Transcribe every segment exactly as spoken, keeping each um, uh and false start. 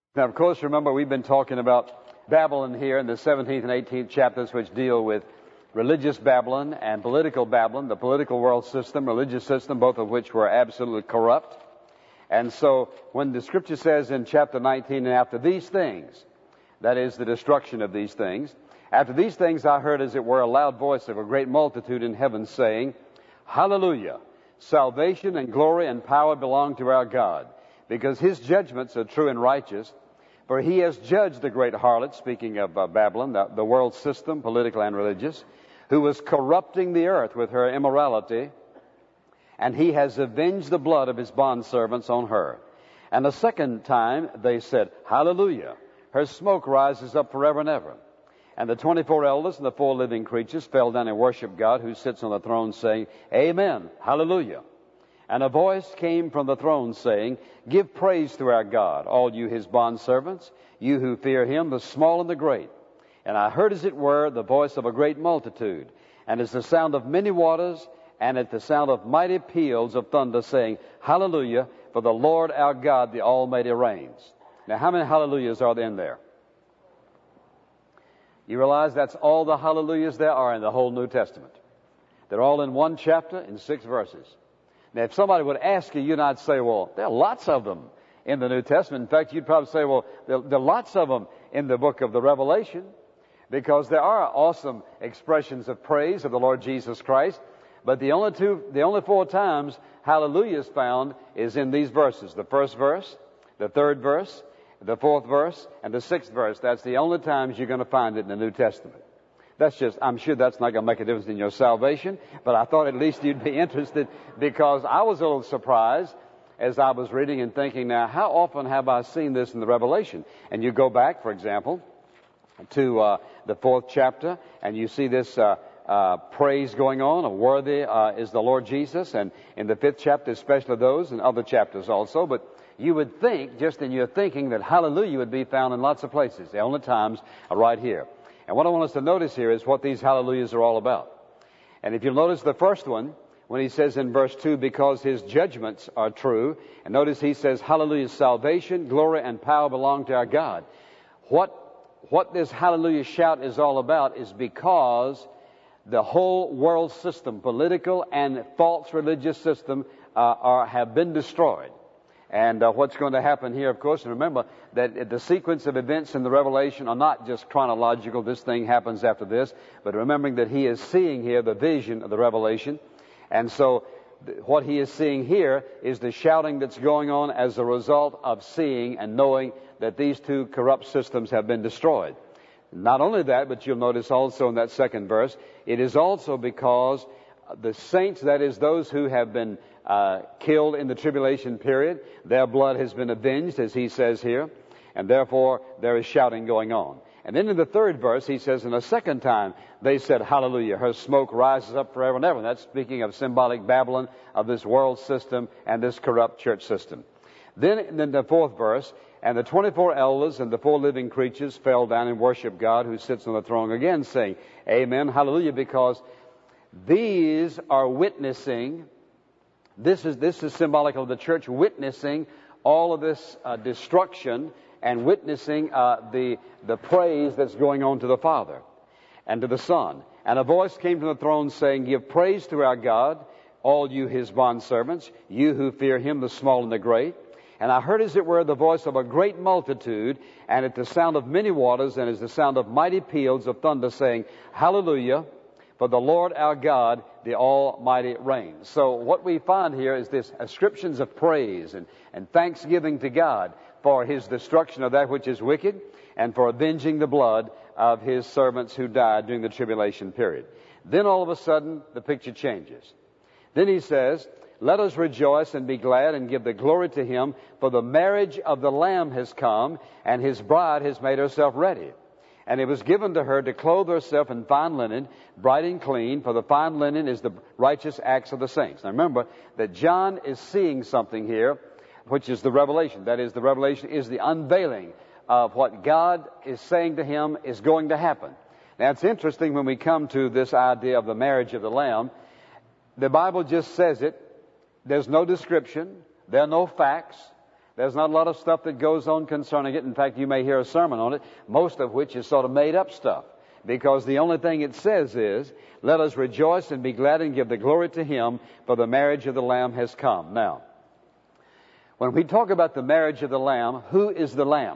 Now, of course, remember we've been talking about Babylon here in the seventeenth and eighteenth chapters, which deal with religious Babylon and political Babylon, the political world system, religious system, both of which were absolutely corrupt. And so when the scripture says in chapter nineteen, and after these things, that is the destruction of these things, after these things I heard as it were a loud voice of a great multitude in heaven saying, Hallelujah! Salvation and glory and power belong to our God, because his judgments are true and righteous. For he has judged the great harlot, speaking of uh, Babylon, the, the world system, political and religious, who was corrupting the earth with her immorality, and he has avenged the blood of his bondservants on her. And the second time they said, Hallelujah! Her smoke rises up forever and ever. And the twenty-four elders and the four living creatures fell down and worshiped God who sits on the throne, saying, Amen, Hallelujah. And a voice came from the throne saying, Give praise to our God, all you his bondservants, you who fear him, the small and the great. And I heard as it were the voice of a great multitude, and as the sound of many waters, and at the sound of mighty peals of thunder, saying, Hallelujah, for the Lord our God, the Almighty reigns. Now, how many hallelujahs are there in there? You realize that's all the hallelujahs there are in the whole New Testament. They're all in one chapter in six verses. Now, if somebody would ask you, you'd not say, well, there are lots of them in the New Testament. In fact, you'd probably say, well, there, there are lots of them in the book of the Revelation, because there are awesome expressions of praise of the Lord Jesus Christ. But the only two, the only four times hallelujah is found is in these verses. The first verse, the third verse, the fourth verse, and the sixth verse. That's the only times you're going to find it in the New Testament. That's just, I'm sure that's not going to make a difference in your salvation, but I thought at least you'd be interested, because I was a little surprised as I was reading and thinking, now, how often have I seen this in the Revelation? And you go back, for example, to uh, the fourth chapter, and you see this uh, uh, praise going on, and worthy uh, is the Lord Jesus, and in the fifth chapter, especially those, and other chapters also, but you would think, just in your thinking, that hallelujah would be found in lots of places. The only times are right here. And what I want us to notice here is what these hallelujahs are all about. And if you'll notice the first one, when he says in verse two, because his judgments are true, and notice he says, hallelujah, salvation, glory, and power belong to our God. What, what this hallelujah shout is all about is because the whole world system, political and false religious system, uh, are, have been destroyed. And uh, what's going to happen here, of course, and remember that the sequence of events in the Revelation are not just chronological, this thing happens after this, but remembering that he is seeing here the vision of the Revelation. And so th- what he is seeing here is the shouting that's going on as a result of seeing and knowing that these two corrupt systems have been destroyed. Not only that, but you'll notice also in that second verse, it is also because the saints, that is those who have been uh, killed in the tribulation period, their blood has been avenged, as he says here, and therefore there is shouting going on. And then in the third verse, he says, in a second time, they said, Hallelujah, her smoke rises up forever and ever. And that's speaking of symbolic Babylon, of this world system and this corrupt church system. Then in the fourth verse, and the twenty-four elders and the four living creatures fell down and worshiped God who sits on the throne, again saying, Amen, Hallelujah, because these are witnessing, this is, this is symbolic of the church witnessing all of this uh, destruction and witnessing uh, the, the praise that's going on to the Father and to the Son. And a voice came from the throne saying, Give praise to our God, all you his bondservants, you who fear him, the small and the great. And I heard as it were the voice of a great multitude, and at the sound of many waters, and as the sound of mighty peals of thunder, saying, Hallelujah, for the Lord our God, the Almighty reigns. So what we find here is this ascriptions of praise and, and thanksgiving to God for his destruction of that which is wicked, and for avenging the blood of his servants who died during the tribulation period. Then all of a sudden, the picture changes. Then he says, Let us rejoice and be glad and give the glory to him, for the marriage of the Lamb has come, and his bride has made herself ready. And it was given to her to clothe herself in fine linen, bright and clean, for the fine linen is the righteous acts of the saints. Now remember that John is seeing something here, which is the revelation. That is, the revelation is the unveiling of what God is saying to him is going to happen. Now it's interesting when we come to this idea of the marriage of the Lamb. The Bible just says it. There's no description. There are no facts. There's not a lot of stuff that goes on concerning it. In fact, you may hear a sermon on it, most of which is sort of made up stuff. Because the only thing it says is, let us rejoice and be glad and give the glory to Him, for the marriage of the Lamb has come. Now, when we talk about the marriage of the Lamb, who is the Lamb?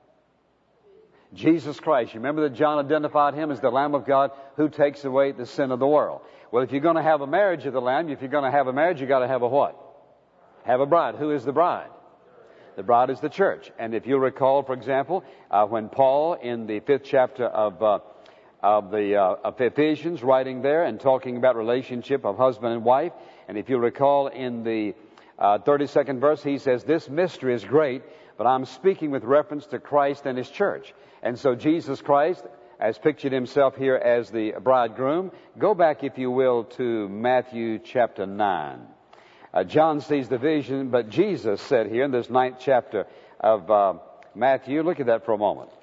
Jesus Christ. You remember that John identified Him as the Lamb of God who takes away the sin of the world. Well, if you're going to have a marriage of the Lamb, if you're going to have a marriage, you've got to have a what? Have a bride. Who is the bride? The bride is the church. And if you'll recall, for example, uh, when Paul, in the fifth chapter of uh, of the uh, of Ephesians, writing there and talking about relationship of husband and wife, and if you'll recall in the uh, thirty-second verse, he says, this mystery is great, but I'm speaking with reference to Christ and His church. And so Jesus Christ has pictured Himself here as the bridegroom. Go back, if you will, to Matthew chapter nine. Uh, John sees the vision, but Jesus said here in this ninth chapter of uh, Matthew, look at that for a moment.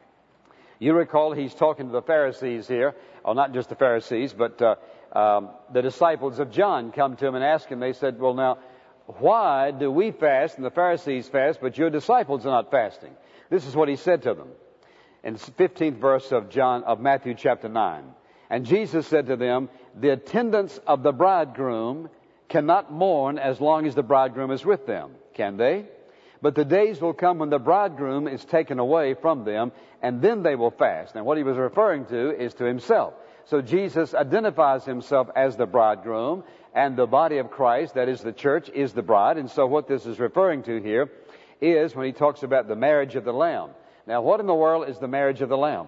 You recall He's talking to the Pharisees here, or not just the Pharisees, but uh, um, the disciples of John come to Him and ask Him. They said, well, now, why do we fast and the Pharisees fast, but your disciples are not fasting? This is what He said to them in the fifteenth verse of John of Matthew chapter nine. And Jesus said to them, the attendants of the bridegroom cannot mourn as long as the bridegroom is with them, can they? But the days will come when the bridegroom is taken away from them, and then they will fast. And what He was referring to is to Himself. So Jesus identifies Himself as the bridegroom, and the body of Christ, that is the church, is the bride. And so what this is referring to here is when He talks about the marriage of the Lamb. Now, what in the world is the marriage of the Lamb?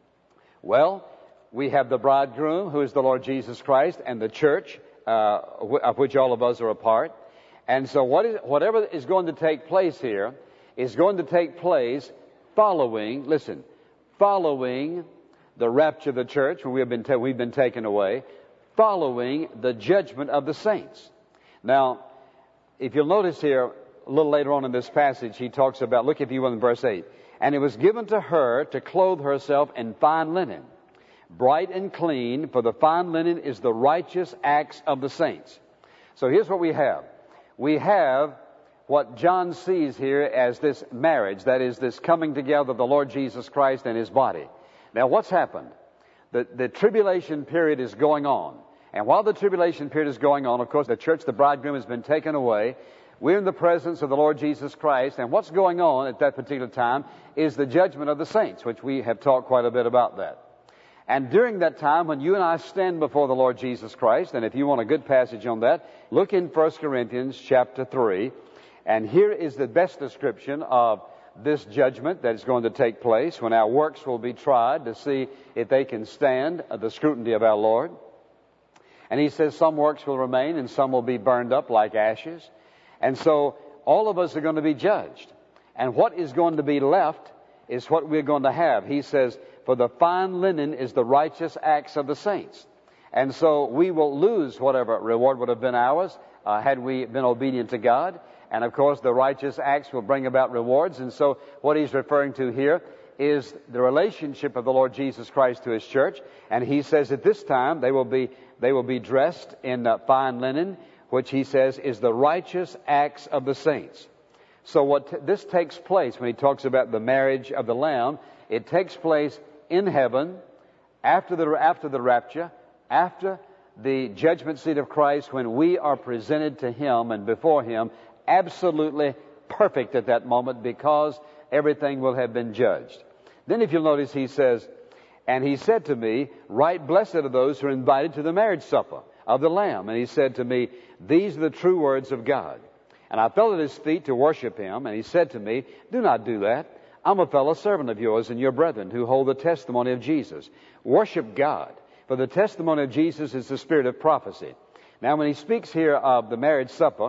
Well, we have the bridegroom, who is the Lord Jesus Christ, and the church, uh, of which all of us are a part. And so what is, whatever is going to take place here is going to take place following, listen, following the rapture of the church, when we have been ta- we've been taken away, following the judgment of the saints. Now, if you'll notice here, a little later on in this passage, he talks about, look if you will in verse eight, and it was given to her to clothe herself in fine linen, bright and clean, for the fine linen is the righteous acts of the saints. So here's what we have. We have what John sees here as this marriage, that is, this coming together of the Lord Jesus Christ and His body. Now, what's happened? The, the tribulation period is going on. And while the tribulation period is going on, of course, the church, the bridegroom, has been taken away. We're in the presence of the Lord Jesus Christ. And what's going on at that particular time is the judgment of the saints, which we have talked quite a bit about that. And during that time, when you and I stand before the Lord Jesus Christ, and if you want a good passage on that, look in First Corinthians chapter three. And here is the best description of this judgment that is going to take place when our works will be tried to see if they can stand the scrutiny of our Lord. And he says some works will remain and some will be burned up like ashes. And so all of us are going to be judged. And what is going to be left is what we're going to have. He says, for the fine linen is the righteous acts of the saints. And so we will lose whatever reward would have been ours uh, had we been obedient to God. And of course, the righteous acts will bring about rewards. And so what he's referring to here is the relationship of the Lord Jesus Christ to His church. And he says at this time they will be they will be dressed in uh, fine linen, which he says is the righteous acts of the saints. So what t- this takes place when he talks about the marriage of the Lamb, it takes place in heaven after the after the rapture, after the judgment seat of Christ, when we are presented to Him and before Him, absolutely perfect at that moment, because everything will have been judged. Then if you'll notice, he says, and he said to me, right blessed are those who are invited to the marriage supper of the Lamb. And he said to me, these are the true words of God. And I fell at His feet to worship Him, and he said to me, do not do that. I'm a fellow servant of yours and your brethren who hold the testimony of Jesus. Worship God, for the testimony of Jesus is the spirit of prophecy. Now, when he speaks here of the marriage supper,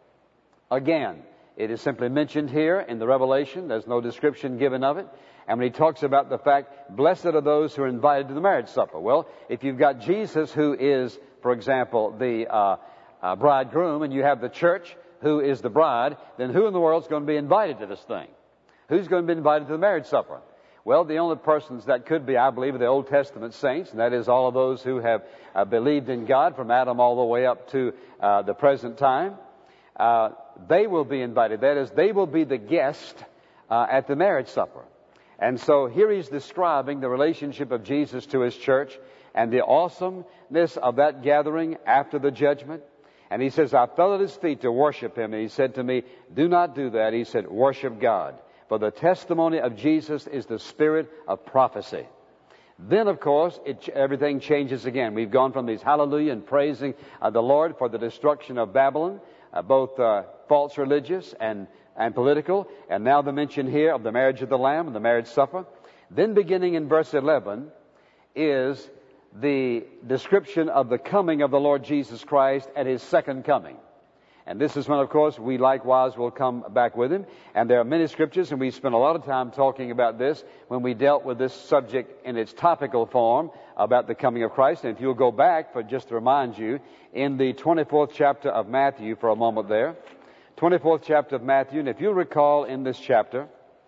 again, it is simply mentioned here in the Revelation. There's no description given of it. And when he talks about the fact, blessed are those who are invited to the marriage supper. Well, if you've got Jesus, who is, for example, the uh, uh, bridegroom, and you have the church, who is the bride, then who in the world is going to be invited to this thing? Who's going to be invited to the marriage supper? Well, the only persons that could be, I believe, are the Old Testament saints, and that is all of those who have uh, believed in God from Adam all the way up to uh, the present time. uh, they will be invited. That is, they will be the guest uh, at the marriage supper. And so here he's describing the relationship of Jesus to his church and the awesomeness of that gathering after the judgment. And he says, I fell at his feet to worship him. And he said to me, do not do that. He said, worship God. For the testimony of Jesus is the spirit of prophecy. Then, of course, it, everything changes again. We've gone from these hallelujah and praising uh, the Lord for the destruction of Babylon, uh, both uh, false religious and, and political, and now the mention here of the marriage of the Lamb and the marriage supper. Then beginning in verse eleven is the description of the coming of the Lord Jesus Christ at his second coming. And this is when, of course, we likewise will come back with him. And there are many scriptures, and we spent a lot of time talking about this when we dealt with this subject in its topical form about the coming of Christ. And if you'll go back, for just to remind you, in the twenty-fourth chapter of Matthew for a moment there, twenty-fourth chapter of Matthew, and if you'll recall in this chapter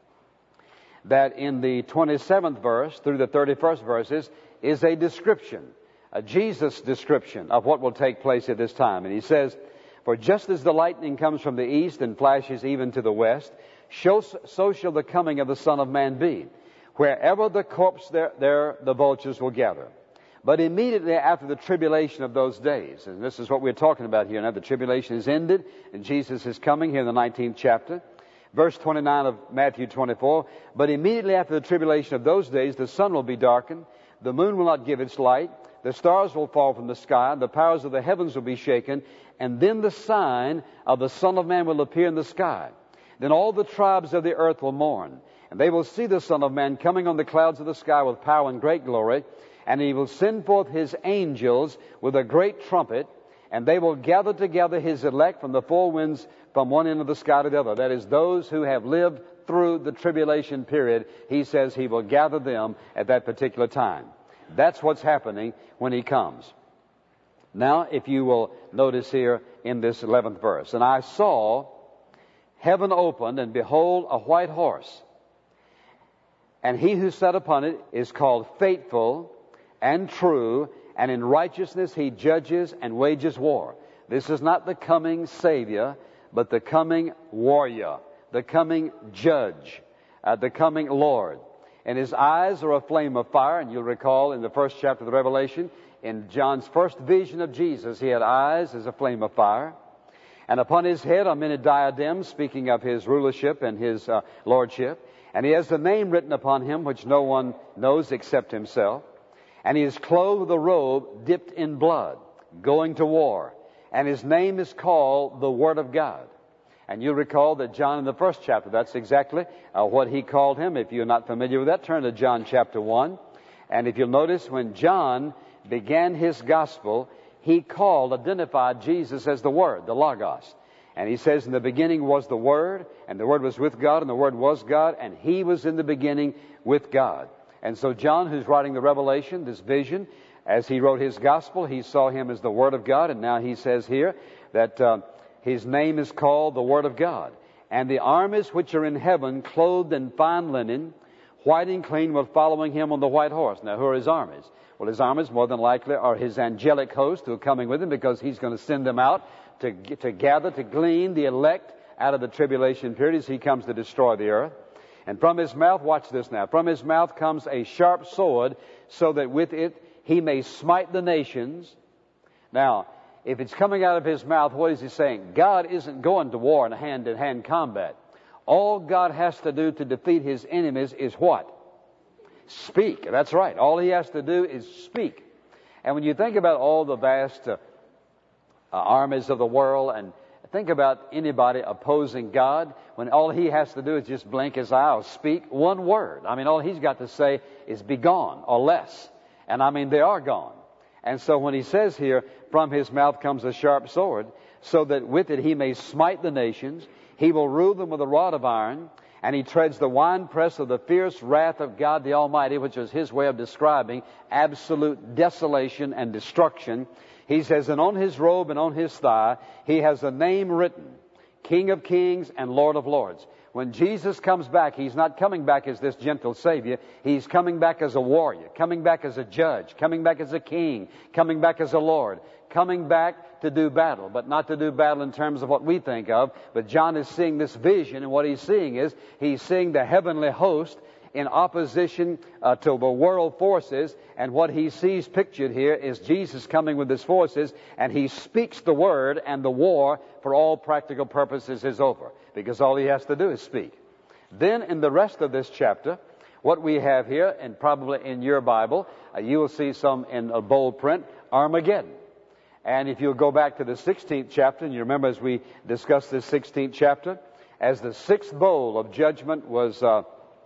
that in the twenty-seventh verse through the thirty-first verses is a description, a Jesus description of what will take place at this time. And he says, for just as the lightning comes from the east and flashes even to the west, so shall the coming of the Son of Man be. Wherever the corpse, there, there the vultures will gather. But immediately after the tribulation of those days, and this is what we're talking about here now, the tribulation is ended, and Jesus is coming here in the nineteenth chapter. Verse twenty-nine of Matthew twenty-four, but immediately after the tribulation of those days, the sun will be darkened, the moon will not give its light, the stars will fall from the sky, the powers of the heavens will be shaken, and then the sign of the Son of Man will appear in the sky. Then all the tribes of the earth will mourn, and they will see the Son of Man coming on the clouds of the sky with power and great glory, and he will send forth his angels with a great trumpet, and they will gather together his elect from the four winds from one end of the sky to the other. That is, those who have lived through the tribulation period. He says he will gather them at that particular time. That's what's happening when he comes. Now, if you will notice here in this eleventh verse, and I saw heaven opened, and behold, a white horse. And he who sat upon it is called Faithful and True, and in righteousness he judges and wages war. This is not the coming Savior, but the coming warrior, the coming judge, uh, the coming Lord. And his eyes are a flame of fire. And you'll recall in the first chapter of the Revelation, in John's first vision of Jesus, he had eyes as a flame of fire. And upon his head are many diadems, speaking of his rulership and his uh, lordship. And he has the name written upon him which no one knows except himself. And he is clothed with a robe dipped in blood, going to war. And his name is called the Word of God. And you recall that John in the first chapter, that's exactly uh, what he called him. If you're not familiar with that, turn to John chapter one. And if you'll notice, when John began his gospel, he called, identified Jesus as the Word, the Logos. And he says, in the beginning was the Word, and the Word was with God, and the Word was God, and he was in the beginning with God. And so John, who's writing the Revelation, this vision, as he wrote his gospel, he saw him as the Word of God. And now he says here that uh, his name is called the Word of God. And the armies which are in heaven, clothed in fine linen, white and clean, were following him on the white horse. Now, who are his armies? Well, his armies, more than likely, are his angelic host who are coming with him, because he's going to send them out to, to gather, to glean the elect out of the tribulation period as he comes to destroy the earth. And from his mouth, watch this now, from his mouth comes a sharp sword, so that with it he may smite the nations. Now, if it's coming out of his mouth, what is he saying? God isn't going to war in a hand-to-hand combat. All God has to do to defeat his enemies is what? Speak. That's right. All he has to do is speak. And when you think about all the vast uh, uh, armies of the world, and think about anybody opposing God, when all he has to do is just blink his eye or speak one word. I mean, all he's got to say is be gone or less. And I mean, they are gone. And so when he says here, from his mouth comes a sharp sword, so that with it he may smite the nations, he will rule them with a rod of iron, and he treads the winepress of the fierce wrath of God the Almighty, which is his way of describing absolute desolation and destruction. He says, and on his robe and on his thigh, he has a name written, King of Kings and Lord of Lords. When Jesus comes back, He's not coming back as this gentle Savior. He's coming back as a warrior, coming back as a judge, coming back as a king, coming back as a Lord, coming back to do battle, but not to do battle in terms of what we think of. But John is seeing this vision, and what he's seeing is he's seeing the heavenly host in opposition uh, to the world forces, and what he sees pictured here is Jesus coming with his forces, and he speaks the word, and the war, for all practical purposes, is over, because all he has to do is speak. Then in the rest of this chapter, what we have here, and probably in your Bible, uh, you will see some in a bold print, Armageddon. And if you'll go back to the sixteenth chapter, and you remember as we discussed this sixteenth chapter, as the sixth bowl of judgment was uh,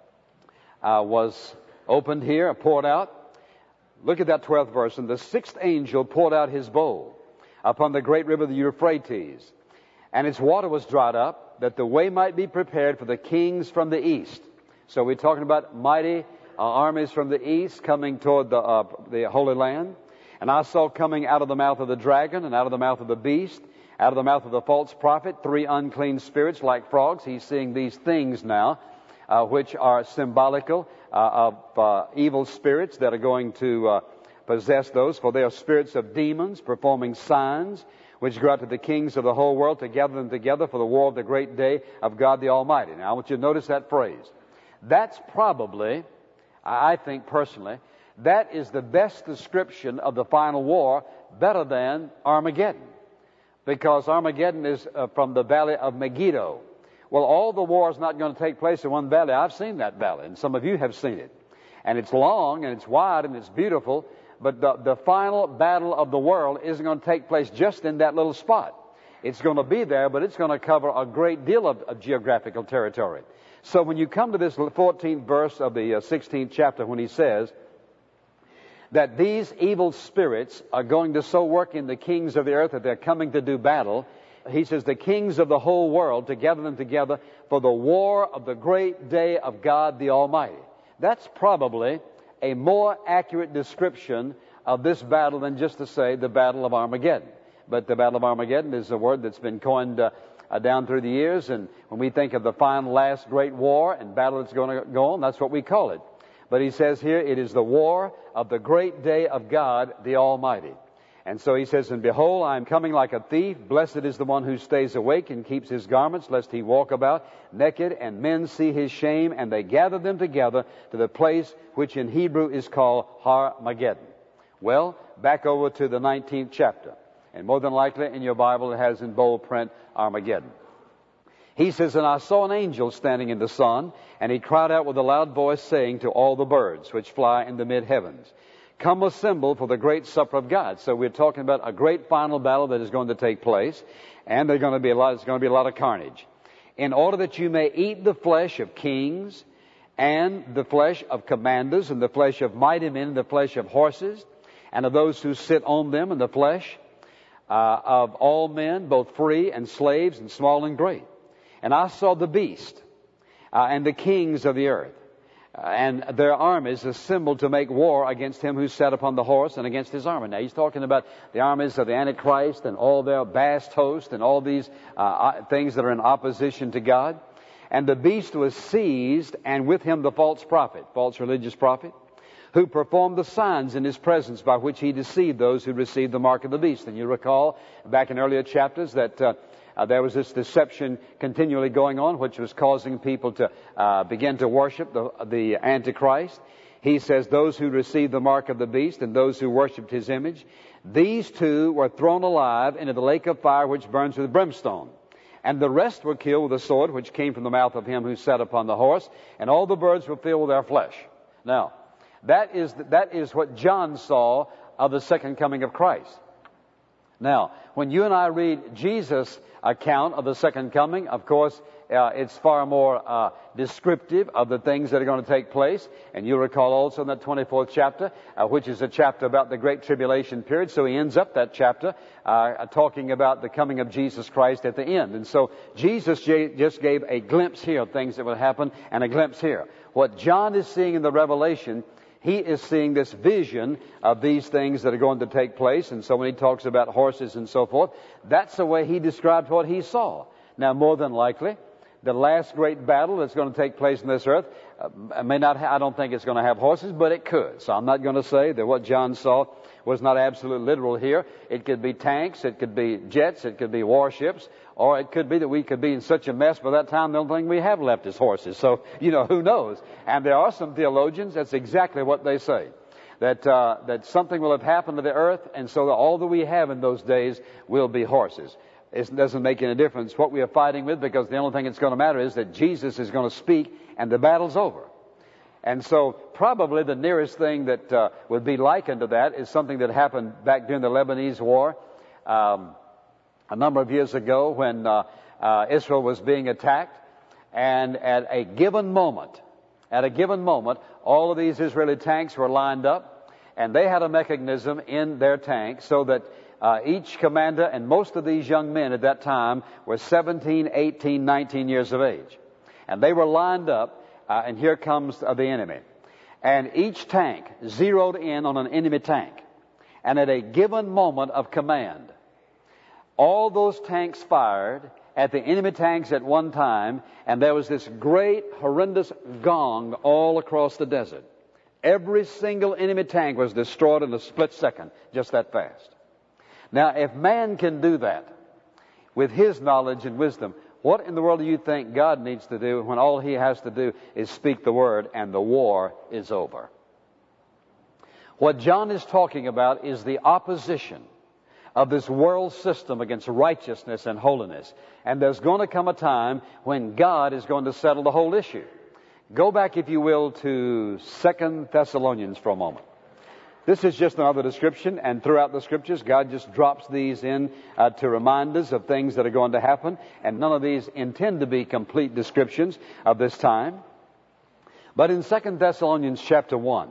uh, was opened here, poured out, look at that twelfth verse. And the sixth angel poured out his bowl upon the great river, the Euphrates, and its water was dried up, that the way might be prepared for the kings from the east. So we're talking about mighty uh, armies from the east coming toward the, uh, the Holy Land. And I saw coming out of the mouth of the dragon, and out of the mouth of the beast, out of the mouth of the false prophet, three unclean spirits like frogs. He's seeing these things now, uh, which are symbolical uh, of uh, evil spirits that are going to uh, possess those. For they are spirits of demons performing signs, which go out to the kings of the whole world to gather them together for the war of the great day of God the Almighty. Now I want you to notice that phrase. That's probably, I think personally, that is the best description of the final war, better than Armageddon. Because Armageddon is uh, from the valley of Megiddo. Well, all the war is not going to take place in one valley. I've seen that valley, and some of you have seen it. And it's long, and it's wide, and it's beautiful, but the, the final battle of the world isn't going to take place just in that little spot. It's going to be there, but it's going to cover a great deal of, of geographical territory. So when you come to this fourteenth verse of the uh, sixteenth chapter, when he says that these evil spirits are going to so work in the kings of the earth that they're coming to do battle, he says the kings of the whole world to gather them together for the war of the great day of God the Almighty. That's probably a more accurate description of this battle than just to say the Battle of Armageddon. But the Battle of Armageddon is a word that's been coined uh, uh, down through the years, and when we think of the final last great war and battle that's going to go on, that's what we call it. But he says here, it is the war of the great day of God the Almighty. And so he says, and behold, I am coming like a thief. Blessed is the one who stays awake and keeps his garments, lest he walk about naked, and men see his shame, and they gather them together to the place which in Hebrew is called Har-Mageddon. Well, back over to the nineteenth chapter. And more than likely in your Bible it has in bold print Armageddon. He says, and I saw an angel standing in the sun, and he cried out with a loud voice, saying to all the birds which fly in the mid-heavens, come assemble for the great supper of God. So we're talking about a great final battle that is going to take place, and there's going to be a lot, there's going to be a lot of carnage. In order that you may eat the flesh of kings, and the flesh of commanders, and the flesh of mighty men, and the flesh of horses, and of those who sit on them, and the flesh uh, of all men, both free and slaves, and small and great. And I saw the beast uh, and the kings of the earth, uh, and their armies assembled to make war against him who sat upon the horse and against his army. Now he's talking about the armies of the Antichrist and all their vast host and all these uh, things that are in opposition to God. And the beast was seized, and with him the false prophet, false religious prophet, who performed the signs in his presence by which he deceived those who received the mark of the beast. And you recall back in earlier chapters that uh, Uh, there was this deception continually going on, which was causing people to uh, begin to worship the, the Antichrist. He says those who received the mark of the beast and those who worshipped his image, these two were thrown alive into the lake of fire which burns with brimstone. And the rest were killed with a sword which came from the mouth of him who sat upon the horse, and all the birds were filled with their flesh. Now, that is, that is what John saw of the second coming of Christ. Now, when you and I read Jesus' account of the second coming, of course, uh, it's far more uh, descriptive of the things that are going to take place. And you'll recall also in that twenty-fourth chapter, uh, which is a chapter about the Great Tribulation period. So he ends up that chapter uh, talking about the coming of Jesus Christ at the end. And so Jesus j- just gave a glimpse here of things that will happen and a glimpse here. What John is seeing in the Revelation, he is seeing this vision of these things that are going to take place. And so when he talks about horses and so forth, that's the way he described what he saw. Now, more than likely, the last great battle that's going to take place on this earth uh, may not, ha- I don't think it's going to have horses, but it could. So I'm not going to say that what John saw was not absolutely literal here. It could be tanks, it could be jets, it could be warships, or it could be that we could be in such a mess by that time the only thing we have left is horses. So, you know, who knows? And there are some theologians, that's exactly what they say. That, uh, that something will have happened to the earth, and so that all that we have in those days will be horses. It doesn't make any difference what we are fighting with, because the only thing that's going to matter is that Jesus is going to speak and the battle's over. And so probably the nearest thing that uh, would be likened to that is something that happened back during the Lebanese War um, a number of years ago when uh, uh, Israel was being attacked. And at a given moment, at a given moment, all of these Israeli tanks were lined up, and they had a mechanism in their tank so that uh, each commander, and most of these young men at that time were seventeen, eighteen, nineteen years of age. And they were lined up. Uh, and here comes uh, the enemy. And each tank zeroed in on an enemy tank. And at a given moment of command, all those tanks fired at the enemy tanks at one time, and there was this great, horrendous gong all across the desert. Every single enemy tank was destroyed in a split second, just that fast. Now, if man can do that with his knowledge and wisdom, what in the world do you think God needs to do when all He has to do is speak the word and the war is over? What John is talking about is the opposition of this world system against righteousness and holiness. And there's going to come a time when God is going to settle the whole issue. Go back, if you will, to Second Thessalonians for a moment. This is just another description, and throughout the Scriptures, God just drops these in uh, to remind us of things that are going to happen, and none of these intend to be complete descriptions of this time. But in Second Thessalonians chapter one,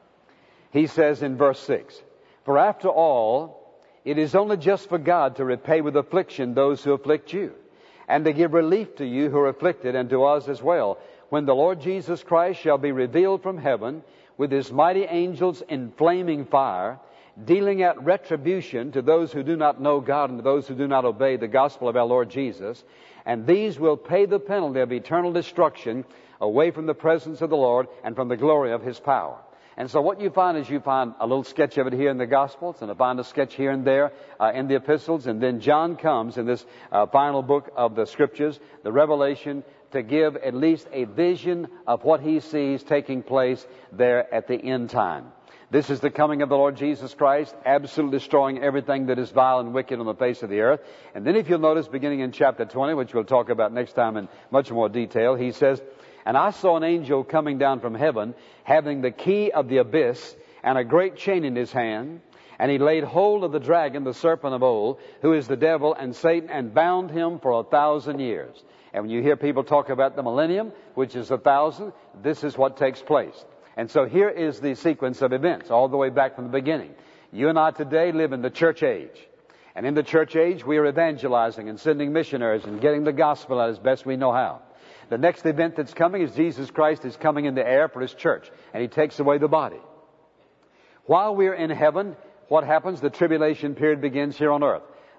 he says in verse six, "For after all, it is only just for God to repay with affliction those who afflict you, and to give relief to you who are afflicted, and to us as well, when the Lord Jesus Christ shall be revealed from heaven, with His mighty angels in flaming fire, dealing out retribution to those who do not know God and to those who do not obey the gospel of our Lord Jesus. And these will pay the penalty of eternal destruction away from the presence of the Lord and from the glory of His power." And so what you find is you find a little sketch of it here in the Gospels, and you find a sketch here and there uh, in the epistles. And then John comes in this uh, final book of the Scriptures, the Revelation, to give at least a vision of what he sees taking place there at the end time. This is the coming of the Lord Jesus Christ, absolutely destroying everything that is vile and wicked on the face of the earth. And then if you'll notice, beginning in chapter twenty, which we'll talk about next time in much more detail, he says, "And I saw an angel coming down from heaven, having the key of the abyss, and a great chain in his hand. And he laid hold of the dragon, the serpent of old, who is the devil and Satan, and bound him for a thousand years." And when you hear people talk about the millennium, which is a thousand, this is what takes place. And so here is the sequence of events, all the way back from the beginning. You and I today live in the church age. And in the church age, we are evangelizing and sending missionaries and getting the gospel out as best we know how. The next event that's coming is Jesus Christ is coming in the air for His church, and He takes away the body. While we're in heaven, what happens? The tribulation period begins here on earth.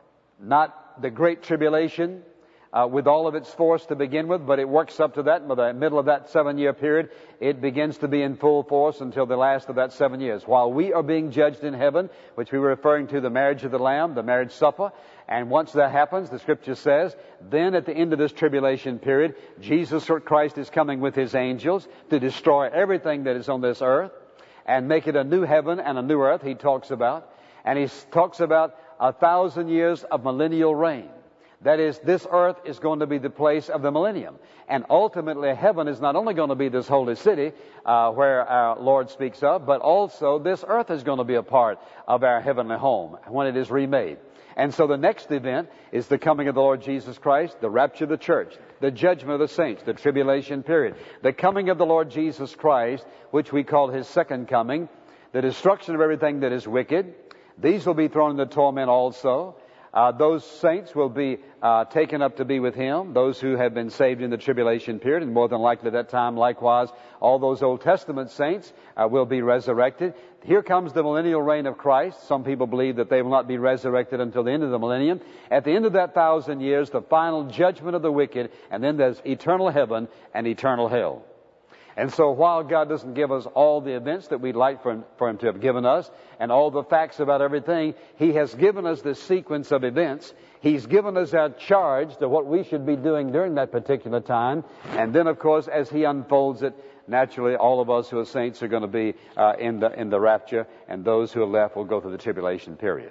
Not the great tribulation uh, with all of its force to begin with, but it works up to that. And by the middle of that seven-year period, it begins to be in full force until the last of that seven years. While we are being judged in heaven, which we were referring to the marriage of the Lamb, the marriage supper, and once that happens, the Scripture says, then at the end of this tribulation period, Jesus Christ is coming with His angels to destroy everything that is on this earth and make it a new heaven and a new earth, He talks about. And He talks about a thousand years of millennial reign. That is, this earth is going to be the place of the millennium. And ultimately, heaven is not only going to be this holy city uh, where our Lord speaks of, but also this earth is going to be a part of our heavenly home when it is remade. And so the next event is the coming of the Lord Jesus Christ, the rapture of the church, the judgment of the saints, the tribulation period, the coming of the Lord Jesus Christ, which we call His second coming, the destruction of everything that is wicked. These will be thrown into torment also. Uh, those saints will be uh, taken up to be with Him, those who have been saved in the tribulation period, and more than likely at that time, likewise, all those Old Testament saints uh, will be resurrected. Here comes the millennial reign of Christ. Some people believe that they will not be resurrected until the end of the millennium. At the end of that thousand years, the final judgment of the wicked, and then there's eternal heaven and eternal hell. And so while God doesn't give us all the events that we'd like for him, for him to have given us and all the facts about everything, He has given us this sequence of events. He's given us our charge to what we should be doing during that particular time. And then, of course, as He unfolds it, naturally, all of us who are saints are going to be uh, in the in the rapture, and those who are left will go through the tribulation period.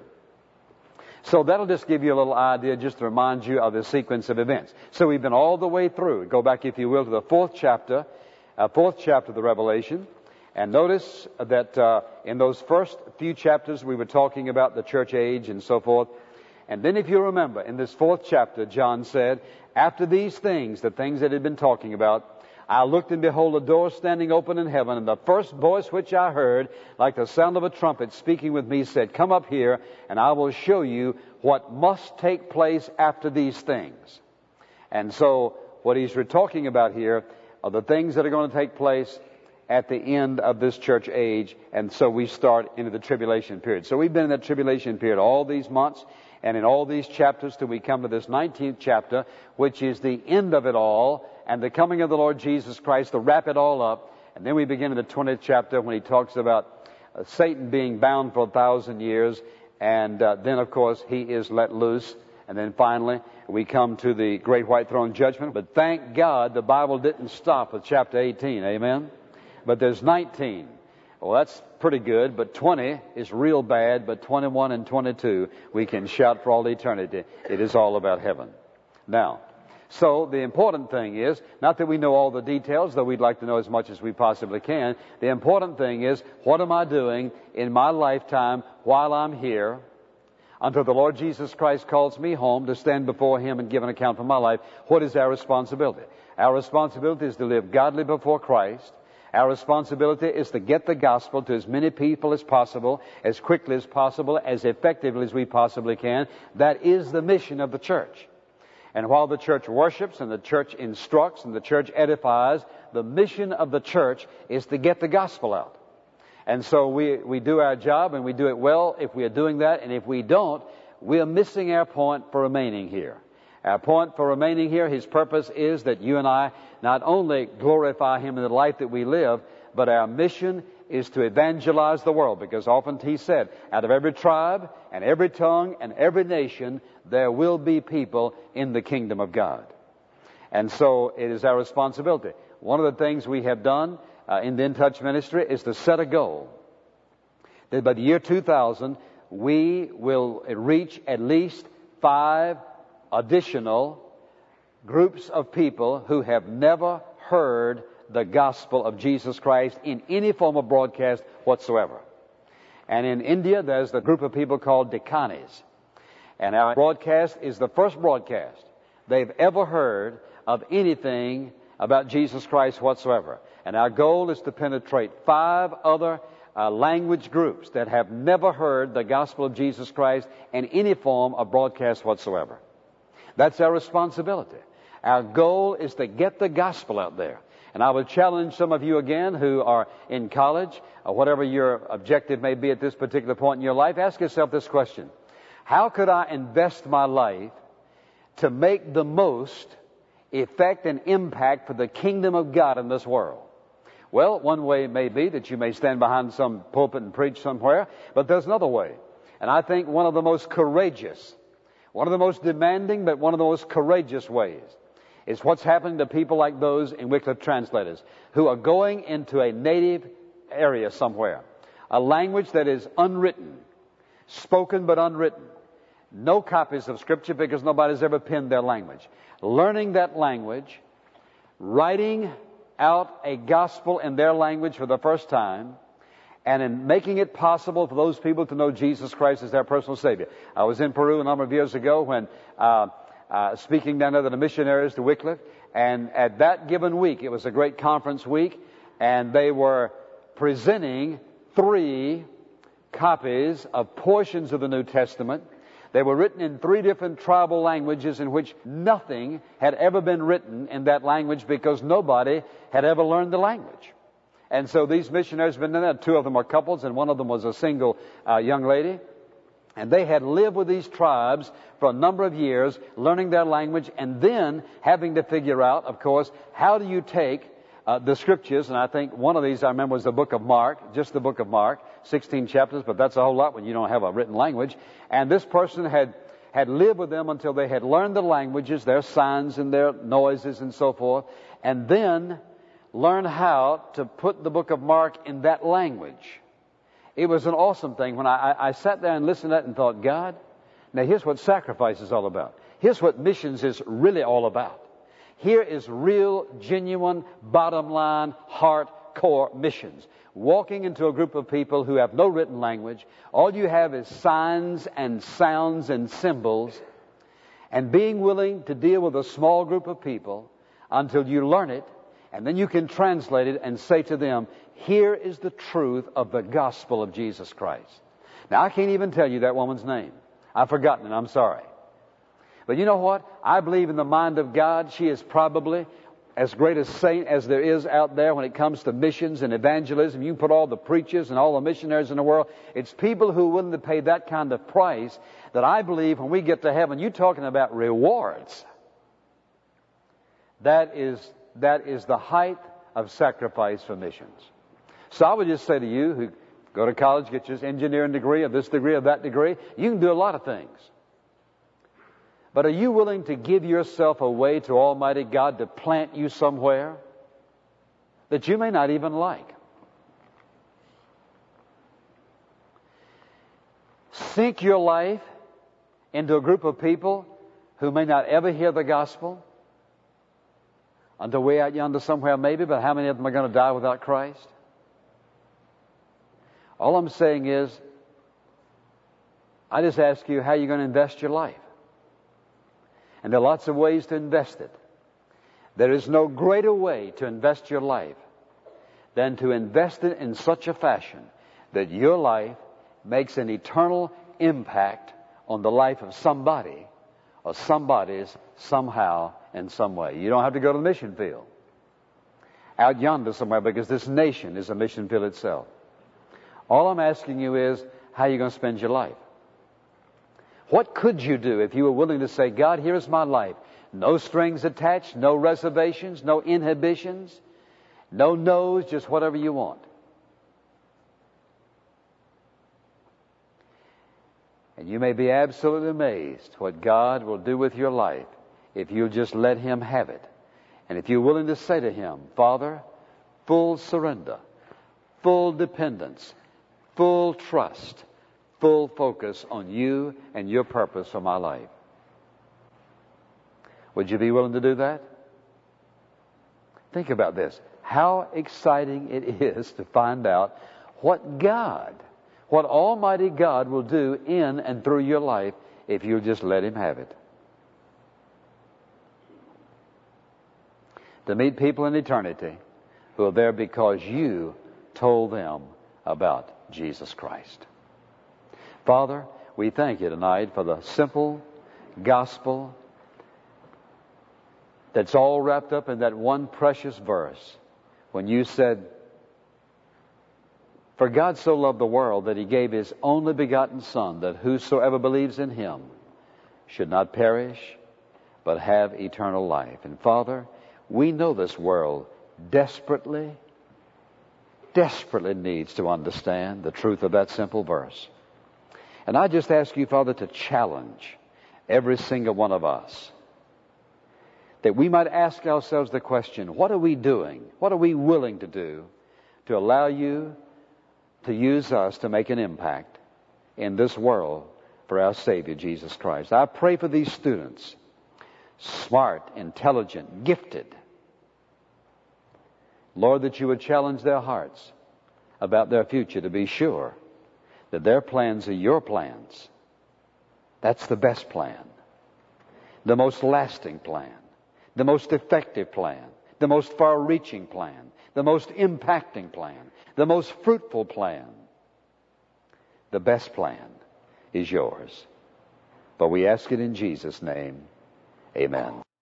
So that'll just give you a little idea, just to remind you of the sequence of events. So we've been all the way through. Go back, if you will, to the fourth chapter. Uh, fourth chapter of the Revelation, and notice that uh, in those first few chapters we were talking about the church age and so forth. And then if you remember, in this fourth chapter, John said, after these things, the things that he'd been talking about, I looked, and behold, a door standing open in heaven, and the first voice which I heard, like the sound of a trumpet speaking with me, said, come up here, and I will show you what must take place after these things. And so what he's talking about here are the things that are going to take place at the end of this church age, and so we start into the tribulation period. So we've been in that tribulation period all these months, and in all these chapters till we come to this nineteenth chapter, which is the end of it all, and the coming of the Lord Jesus Christ to wrap it all up. And then we begin in the twentieth chapter when He talks about uh, Satan being bound for a thousand years, and uh, then, of course, he is let loose. And then finally, we come to the great white throne judgment. But thank God the Bible didn't stop with chapter eighteen, amen? But there's nineteen. Well, that's pretty good, but twenty is real bad, but twenty-one and twenty-two, we can shout for all eternity. It is all about heaven. Now, so the important thing is, not that we know all the details, though we'd like to know as much as we possibly can. The important thing is, what am I doing in my lifetime while I'm here, until the Lord Jesus Christ calls me home to stand before Him and give an account for my life? What is our responsibility? Our responsibility is to live godly before Christ. Our responsibility is to get the gospel to as many people as possible, as quickly as possible, as effectively as we possibly can. That is the mission of the church. And while the church worships and the church instructs and the church edifies, the mission of the church is to get the gospel out. And so we, we do our job, and we do it well if we are doing that. And if we don't, we are missing our point for remaining here. Our point for remaining here, His purpose is that you and I not only glorify Him in the life that we live, but our mission is to evangelize the world. Because often He said, out of every tribe and every tongue and every nation, there will be people in the kingdom of God. And so it is our responsibility. One of the things we have done Uh, in the In Touch ministry is to set a goal that by the year two thousand we will reach at least five additional groups of people who have never heard the gospel of Jesus Christ in any form of broadcast whatsoever. And in India there's the group of people called Dekanis, and our broadcast is the first broadcast they've ever heard of anything about Jesus Christ whatsoever. And our goal is to penetrate five other uh, language groups that have never heard the gospel of Jesus Christ in any form of broadcast whatsoever. That's our responsibility. Our goal is to get the gospel out there. And I would challenge some of you again who are in college, or whatever your objective may be at this particular point in your life, ask yourself this question. How could I invest my life to make the most effect and impact for the kingdom of God in this world? Well, one way may be that you may stand behind some pulpit and preach somewhere, but there's another way. And I think one of the most courageous, one of the most demanding, but one of the most courageous ways is what's happening to people like those in Wycliffe translators who are going into a native area somewhere, a language that is unwritten, spoken but unwritten, no copies of Scripture because nobody's ever penned their language. Learning that language, writing out a gospel in their language for the first time, and in making it possible for those people to know Jesus Christ as their personal Savior. I was in Peru a number of years ago when uh, uh, speaking down there to the missionaries to Wycliffe, and at that given week, it was a great conference week, and they were presenting three copies of portions of the New Testament They were written in three different tribal languages in which nothing had ever been written in that language because nobody had ever learned the language. And so these missionaries have been there. Two of them are couples, and one of them was a single uh, young lady. And they had lived with these tribes for a number of years, learning their language, and then having to figure out, of course, how do you take uh, the Scriptures, and I think one of these I remember was the book of Mark, just the book of Mark, sixteen chapters, but that's a whole lot when you don't have a written language. And this person had, had lived with them until they had learned the languages, their signs and their noises and so forth, and then learn how to put the book of Mark in that language. It was an awesome thing when I, I, I sat there and listened to that and thought, God, now here's what sacrifice is all about. Here's what missions is really all about. Here is real, genuine, bottom line, hardcore missions. Walking into a group of people who have no written language. All you have is signs and sounds and symbols. And being willing to deal with a small group of people until you learn it. And then you can translate it and say to them, here is the truth of the gospel of Jesus Christ. Now, I can't even tell you that woman's name. I've forgotten it. I'm sorry. But you know what? I believe in the mind of God. She is probably as great a saint as there is out there when it comes to missions and evangelism. You put all the preachers and all the missionaries in the world. It's people who are willing to pay that kind of price that I believe when we get to heaven, you're talking about rewards. That is, that is the height of sacrifice for missions. So I would just say to you who go to college, get your engineering degree or this degree or that degree, you can do a lot of things. But are you willing to give yourself away to Almighty God to plant you somewhere that you may not even like? Sink your life into a group of people who may not ever hear the gospel until way out yonder somewhere maybe, but how many of them are going to die without Christ? All I'm saying is, I just ask you how you're going to invest your life. And there are lots of ways to invest it. There is no greater way to invest your life than to invest it in such a fashion that your life makes an eternal impact on the life of somebody or somebody's somehow in some way. You don't have to go to the mission field out yonder somewhere because this nation is a mission field itself. All I'm asking you is, how are you going to spend your life? What could you do if you were willing to say, God, here is my life. No strings attached, no reservations, no inhibitions, no no's, just whatever you want. And you may be absolutely amazed what God will do with your life if you'll just let Him have it. And if you're willing to say to Him, Father, full surrender, full dependence, full trust, full focus on you and your purpose for my life. Would you be willing to do that? Think about this. How exciting it is to find out what God, what Almighty God will do in and through your life if you'll just let Him have it. To meet people in eternity who are there because you told them about Jesus Christ. Father, we thank you tonight for the simple gospel that's all wrapped up in that one precious verse when you said, for God so loved the world that He gave His only begotten Son, that whosoever believes in Him should not perish, but have eternal life. And Father, we know this world desperately, desperately needs to understand the truth of that simple verse. And I just ask you, Father, to challenge every single one of us, that we might ask ourselves the question, what are we doing? What are we willing to do to allow you to use us to make an impact in this world for our Savior, Jesus Christ? I pray for these students, smart, intelligent, gifted. Lord, that you would challenge their hearts about their future to be sure that their plans are your plans. That's the best plan, the most lasting plan, the most effective plan, the most far-reaching plan, the most impacting plan, the most fruitful plan. The best plan is yours. For we ask it in Jesus' name. Amen.